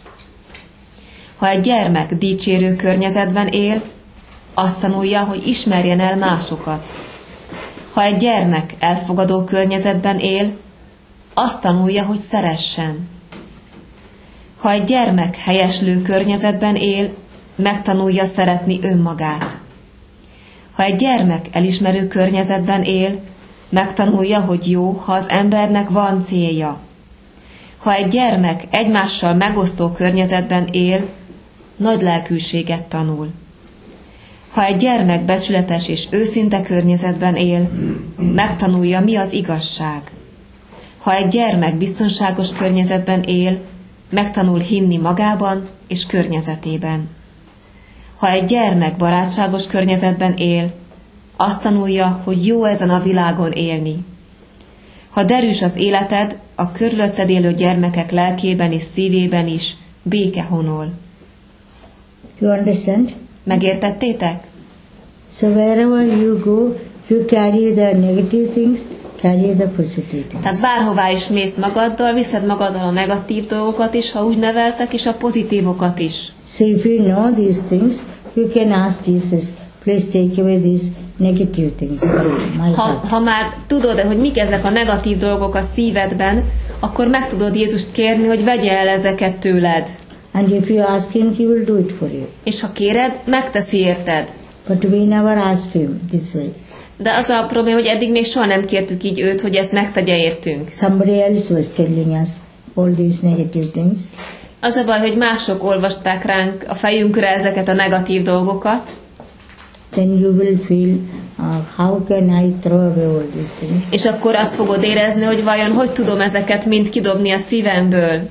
Ha egy gyermek dicsérő környezetben él, azt tanulja, hogy ismerjen el másokat. Ha egy gyermek elfogadó környezetben él, azt tanulja, hogy szeressen. Ha egy gyermek helyeslő környezetben él, megtanulja szeretni önmagát. Ha egy gyermek elismerő környezetben él, megtanulja, hogy jó, ha az embernek van célja. Ha egy gyermek egymással megosztó környezetben él, nagy lelkűséget tanul. Ha egy gyermek becsületes és őszinte környezetben él, megtanulja, mi az igazság. Ha egy gyermek biztonságos környezetben él, megtanul hinni magában és környezetében. Ha egy gyermek barátságos környezetben él, azt tanulja, hogy jó ezen a világon élni. Ha derűs az életed, a körülötted élő gyermekek lelkében és szívében is béke honol. You understand? Megértettétek? So wherever you go, you carry the negative things, carry the positive things. Tehát bárhová is mész magaddal, viszed magaddal a negatív dolgokat is, ha úgy neveltek, és a pozitívokat is. So if you know these things, you can ask Jesus, please take away these negative things from my heart. Ha már tudod, hogy mik ezek a negatív dolgok a szívedben, akkor meg tudod Jézust kérni, hogy vegye el ezeket tőled. And if you ask him, he will do it for you. És ha kéred, megteszi érted. But we never asked him this way. De az a probléma, hogy eddig még soha nem kértük így őt, hogy ezt megtegye értünk. Somebody else was telling us all these negative things. Az a baj, hogy mások olvasták ránk a fejünkre ezeket a negatív dolgokat. Then you will feel, how can I throw away all these things? És akkor azt fogod érezni, hogy vajon hogy tudom ezeket mind kidobni a szívemből.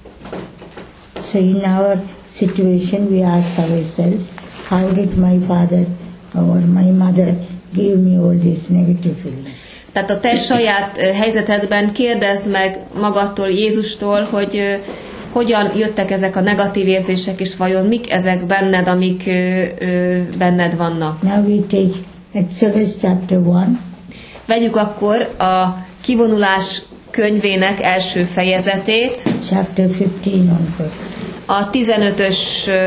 So in our situation we ask ourselves, how did my father or my mother give me all these negative feelings? Tehát a te saját helyzetedben kérdezd meg magadtól, Jézustól, hogy hogyan jöttek ezek a negatív érzések, és vajon mik ezek benned, amik benned vannak. Now we take Exodus chapter 1. Vegyük akkor a kivonulás könyvének első fejezetét, Chapter 15 onwards. a 15-ös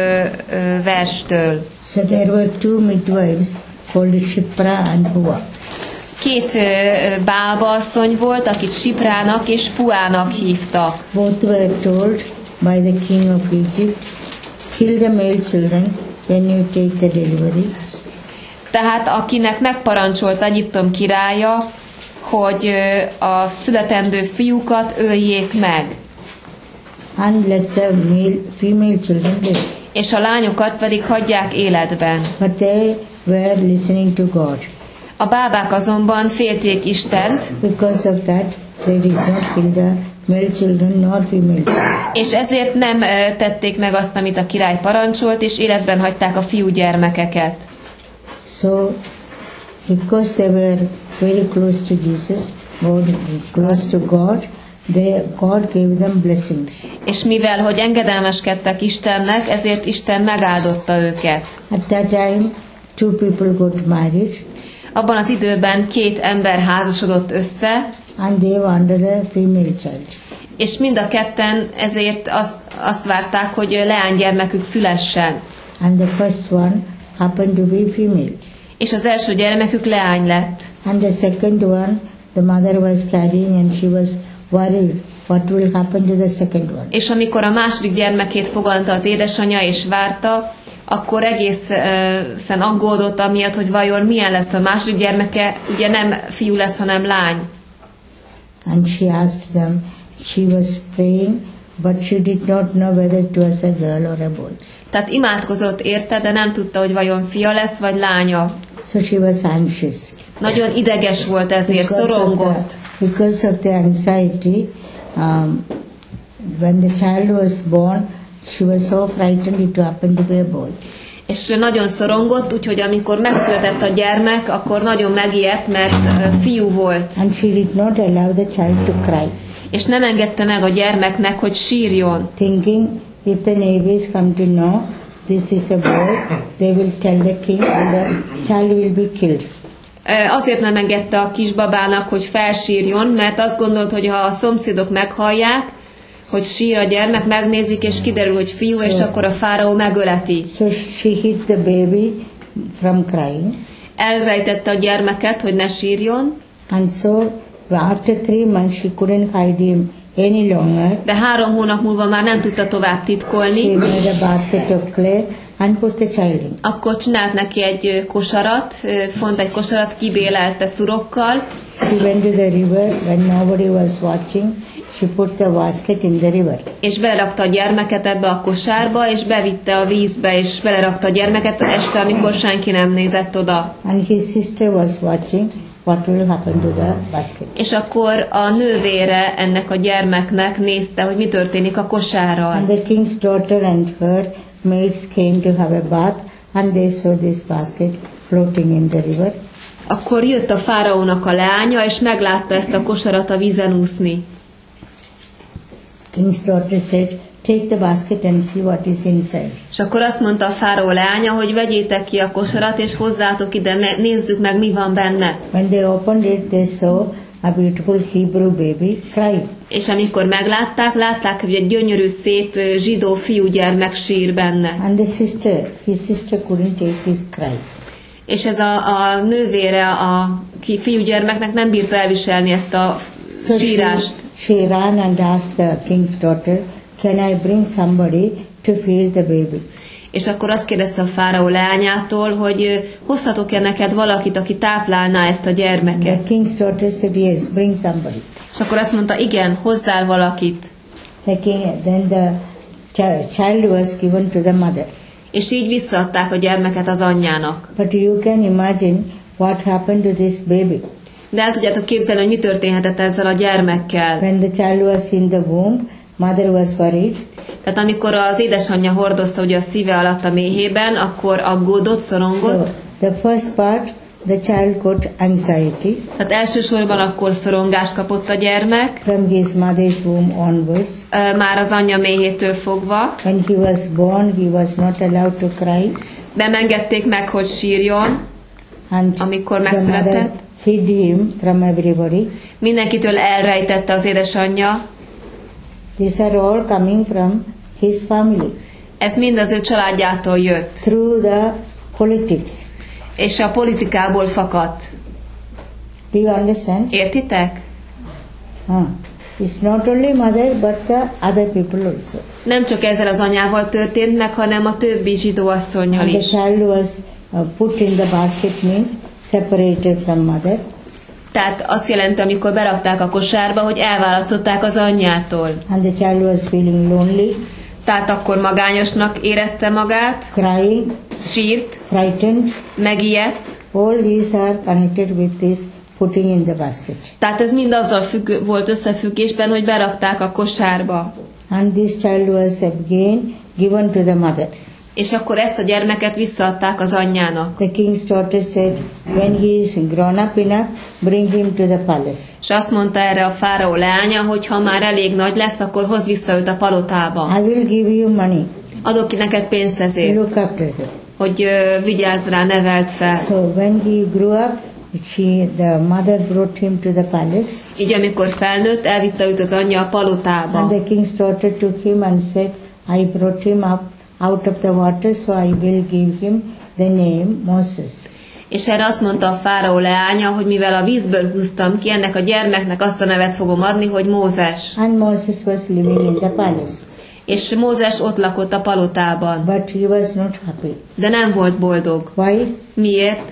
verstől. So there were two midwives called Shipra and Pua. Két bábaasszony volt, akit Siprának és Puának hívtak. Both were told by the king of Egypt, kill the male children when you take the delivery. Tehát akinek megparancsolt Egyiptom királya, hogy a születendő fiúkat öljék meg, And let the female children live. és a lányokat pedig hagyják életben. But they were listening to God. A bábák azonban félték Istent, Because of that, they did not kill the male children nor female children. és ezért nem tették meg azt, amit a király parancsolt, és életben hagyták a fiúgyermekeket. So, because they were very close to Jesus, close to God, God gave them blessings. És mivel, hogy engedelmeskedtek Istennek, ezért Isten megáldotta őket. At that time, two people got married, Abban az időben két ember házasodott össze, and they wanted a female child. és mind a ketten ezért azt várták, hogy leánygyermekük szülessen. And the first one happened to be female. És az első gyermekük leány lett. And the second one, the mother was carrying and she was worried what will happen to the second one. És amikor a második gyermekét fogadta az édesanyja és várta, akkor egészen aggódott amiatt, hogy vajon milyen lesz a második gyermeke, ugye nem fiú lesz, hanem lány. And she asked them, she was praying, but she did not know whether it was a girl or a boy. Tehát imádkozott érte, de nem tudta, hogy vajon fia lesz, vagy lánya. So she was anxious. Nagyon ideges volt ezért, szorongott. Because of the anxiety, when the child was born, she was so frightened it happened to be a boy. És nagyon szorongott, úgyhogy amikor megszületett a gyermek, akkor nagyon megijedt, mert fiú volt. And she did not allow the child to cry. És nem engedte meg a gyermeknek, hogy sírjon. Thinking, if the neighbors come to know this is a boy, they will tell the king and the child will be killed. Azért nem engedte a kisbabának, hogy felsírjon, mert azt gondolt, hogy ha a szomszédok meghallják, hogy sír a gyermek, megnézik, és kiderül, hogy fiú, és akkor a fáraó megöleti. So she hid the baby from crying. elrejtette a gyermeket, hogy ne sírjon, And so after 3 months she couldn't hide him any longer. de 3 hónap múlva már nem tudta tovább She titkolni, made a basket of clay and put the child in. akkor csinált neki egy kosarat, font egy kosarat, kibélelte szurokkal, She went to the river when nobody was watching. She put the basket in the river. és belerakta a gyermeket ebbe a kosárba, és bevitte a vízbe, és belerakta a gyermeket este, amikor senki nem nézett oda. And his sister was watching what will happen to the basket. És akkor a nővére ennek a gyermeknek nézte, hogy mi történik a kosárral. And the king's daughter and her maids came to have a bath, and they saw this basket floating in the river. Akkor jött a fáraónak a leánya, és meglátta ezt a kosarat a vízen úszni. King's daughter said, take the basket and see what is inside. És akkor azt mondta a fáraó leánya, hogy vegyétek ki a kosarat, és hozzátok ide, nézzük meg, mi van benne. When they opened it, they saw a beautiful Hebrew baby crying. És amikor meglátták, hogy egy gyönyörű, szép zsidó fiúgyermek sír benne. And his sister couldn't take his cry. És ez a nővére a fiúgyermeknek nem bírta elviselni ezt a So sírást. she ran and asked the king's daughter, can I bring somebody to feed the baby? És akkor azt kérdezte a fáraó leányától, hogy hozhatok-e neked valakit, aki táplálná ezt a gyermeket. The king's daughter said, yes, bring somebody. És akkor azt mondta, igen, hozzál valakit. Then the child was given to the mother. És így visszaadták a gyermeket az anyjának. But you can imagine what happened to this baby. De el tudjátok képzelni, hogy mi történhetett ezzel a gyermekkel. When the child was in the womb, mother was worried. Tehát amikor az édesanyja hordozta ugye a szíve alatt a méhében, akkor aggódott, So szorongott. the first part, the child got anxiety. Tehát elsősorban akkor szorongást kapott a gyermek, From his mother's womb onwards. már az anyja méhétől fogva. When he was born, he was not allowed to cry. Nem engedték meg, hogy sírjon, And amikor the mother megszületett. hid him from everybody. Mindenkitől elrejtette az édesanyja. These are all coming from his family. Ez mind az ő családjától jött, Through the politics. és a politikából fakadt. Do you understand? Értitek? It's not only mother, but the other people also. Nem csak ezzel az anyával történt meg, hanem a többi zsidó asszonnyal And the is. child was put in the basket means separated from mother. Tehát azt jelenti, amikor berakták a kosárba, hogy elválasztották az anyjától. And the child was feeling lonely, Tehát akkor magányosnak érezte magát, crying, sírt, frightened. megijedt. All these are connected with this putting in the basket. Tehát ez mind azzal volt összefüggésben, hogy berakták a kosárba. And this child was again given to the mother. És akkor ezt a gyermeket visszaadták az anyjának. The king's daughter said, when he is grown up enough, bring him to the palace. És azt mondta erre a fáraó leánya, hogy ha már elég nagy lesz, akkor hozz vissza őt a palotába. I will give you money. Adok ki neked pénzt ezért, Look after him. hogy vigyázz rá, nevelt fel. So when he grew up, the mother brought him to the palace. Így amikor felnőtt, elvitte őt az anyja a palotába. And the king's daughter took him and said, I brought him up out of the water, so I will give him the name Moses. És erre azt mondta a fáraó leánya, hogy mivel a vízből húztam ki, ennek a gyermeknek azt a nevet fogom adni, hogy Mózes. And Moses was living in the palace. És Mózes ott lakott a palotában. But he was not happy. De nem volt boldog. Why? Miért?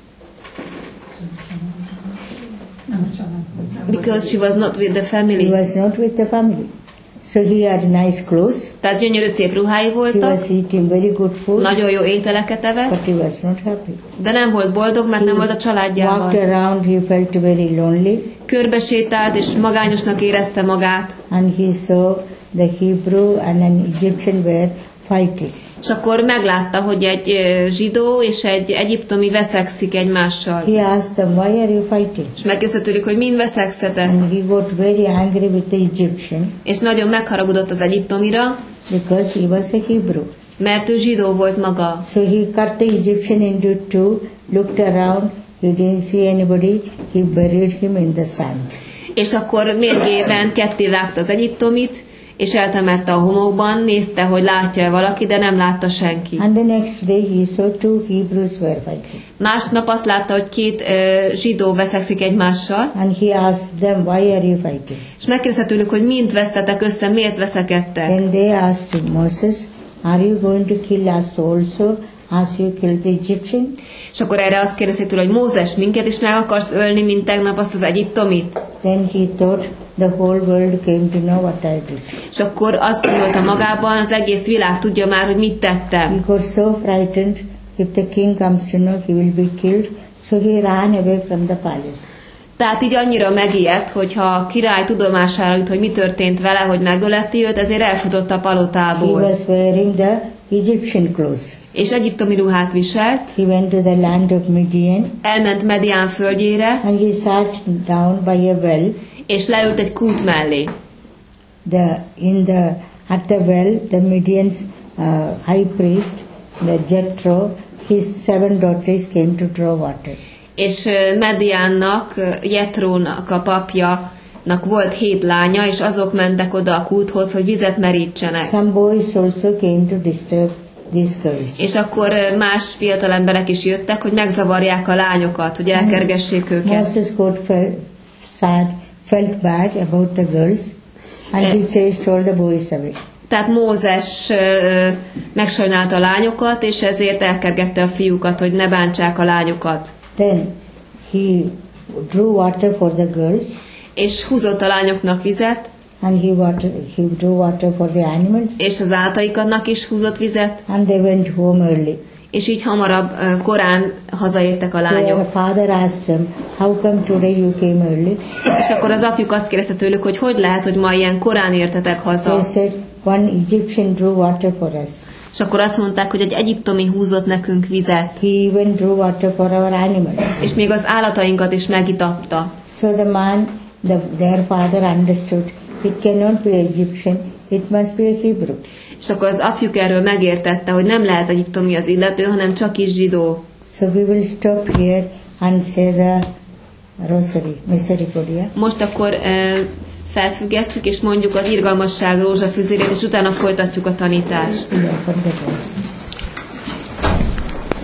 Because she was not with the He family. was not with the family. So he had nice clothes. Tehát gyönyörű szép ruhái He voltak, was eating very good food. nagyon jó ételeket evett, But he was not happy. de nem volt boldog, mert nem volt a Walked családjával. around, he felt very lonely. Körbesétált, és magányosnak érezte magát. And he saw the Hebrew and an Egyptian were fighting. És akkor meglátta, hogy egy zsidó és egy egyiptomi veszekszik egymással. He asked them, why are you fighting? És megkérdezte tőlük, hogy mind veszekszetek. And he got very angry with the Egyptian És nagyon megharagudott az egyiptomira, because he was a Hebrew. mert ő zsidó volt maga. So he cut the Egyptian into two, looked around, he didn't see anybody, he buried him in the sand. És akkor mérgében ketté vágta az egyiptomit, és eltemette a homokban, nézte, hogy látja-e valaki, de nem látta senki. And the next day he saw two Hebrews were fighting. Másnap azt látta, hogy két zsidó veszekszik egymással, And he asked them, why are you fighting? és megkérdezte tőlük, hogy mint vesztetek össze, miért veszekedtek. Then they asked him, Moses, are you going to kill us also as you killed the Egyptian? És akkor erre azt kérdezték tőle, hogy Mózes, minket is meg akarsz ölni, mint tegnap azt az egyiptomit? Then he thought the whole world came to know what I did. És akkor azt gondolta magában, az egész világ tudja már, hogy mit tettem. He got so frightened, if the king comes to know, he will be killed. So he ran away from the palace. Tehát így annyira megijedt, hogyha a király tudomására jut, hogy mi történt vele, hogy megöleti őt, ezért elfutott a He palotából. was wearing the Egyptian clothes. És egyiptomi ruhát viselt, He went to the land of Midian elment Medián földjére, and he sat down by a well. és leült egy kút mellé. At the well, the Midian's high priest, the Jethro, his 7 daughters came to draw water. És Mediánnak, Jetrónak a papjának volt 7 lánya, és azok mentek oda a kúthoz, hogy vizet merítsenek. Some boys also came to disturb these girls. És akkor más fiatal emberek is jöttek, hogy megzavarják a lányokat, hogy elkergessék őket. Moses felt bad about the girls, and he chased all the boys away. Tehát Mózes megsajnálta a lányokat, és ezért elkergette a fiúkat, hogy ne bántsák a lányokat. Then he drew water for the girls, És húzott a lányoknak vizet, and he drew water for the animals, és az állataiknak is húzott vizet, and they went home early. és így hamarabb, korán hazaértek a Their lányok. father asked them, how come today you came early? És akkor az apjuk azt kérdezte tőlük, hogy lehet, hogy ma ilyen korán értetek haza. They said, one Egyptian drew water for us. És akkor azt mondták, hogy egy egyiptomi húzott nekünk vizet, He even drew water for our animals. és még az állatainkat is megitatta. So the man, their father understood, it cannot be Egyptian, it must be a Hebrew. És akkor az apjuk erről megértette, hogy nem lehet egyiptomi az illető, hanem csak is zsidó. So we will stop here and say the rosary, misericordia. Most akkor felfüggesztjük, és mondjuk az irgalmasság rózsafüzérét, és utána folytatjuk a tanítást. Yeah,